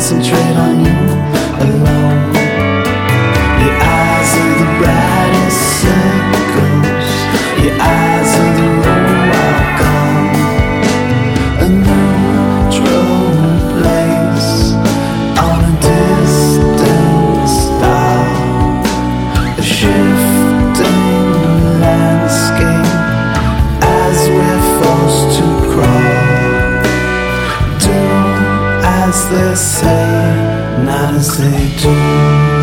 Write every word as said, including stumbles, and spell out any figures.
concentrate on you alone. Your eyes are the brightest circles. Your eyes are the road I'll come. A neutral place on a distant star. A shifting landscape as we're forced to crawl. Do as they say, not as they do.